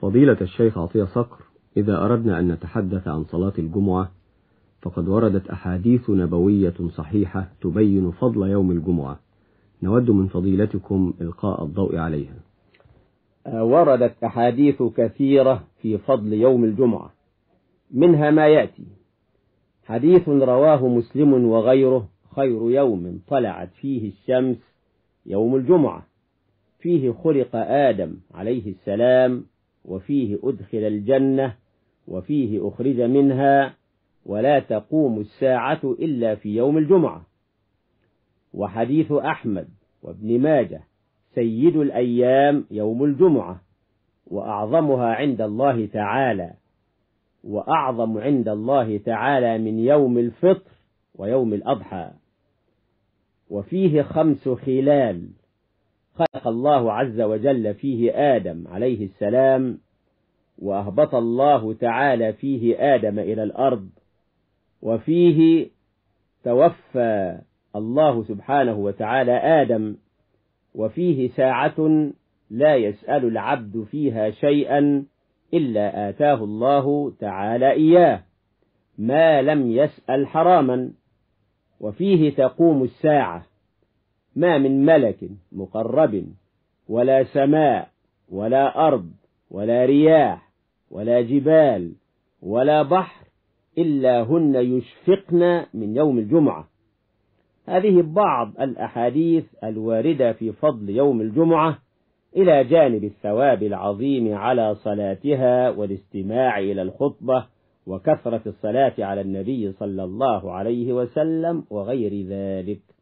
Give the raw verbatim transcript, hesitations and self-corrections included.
فضيلة الشيخ عطية صقر، إذا أردنا أن نتحدث عن صلاة الجمعة فقد وردت أحاديث نبوية صحيحة تبين فضل يوم الجمعة، نود من فضيلتكم إلقاء الضوء عليها. وردت أحاديث كثيرة في فضل يوم الجمعة، منها ما يأتي: حديث رواه مسلم وغيره: خير يوم طلعت فيه الشمس يوم الجمعة، فيه خلق آدم عليه السلام، وفيه أدخل الجنة، وفيه أخرج منها، ولا تقوم الساعة إلا في يوم الجمعة. وحديث أحمد وابن ماجه: سيد الأيام يوم الجمعة، وأعظمها عند الله تعالى، وأعظم عند الله تعالى من يوم الفطر ويوم الأضحى. وفيه خمس خلال خلق الله عز وجل فيه آدم عليه السلام، وأهبط الله تعالى فيه آدم إلى الأرض، وفيه توفى الله سبحانه وتعالى آدم، وفيه ساعة لا يسأل العبد فيها شيئا إلا آتاه الله تعالى إياه ما لم يسأل حراما. وفيه تقوم الساعة، ما من ملك مقرب ولا سماء ولا أرض ولا رياح ولا جبال ولا بحر إلا هن يشفقن من يوم الجمعة. هذه بعض الأحاديث الواردة في فضل يوم الجمعة، إلى جانب الثواب العظيم على صلاتها والاستماع إلى الخطبة وكثرة الصلاة على النبي صلى الله عليه وسلم وغير ذلك.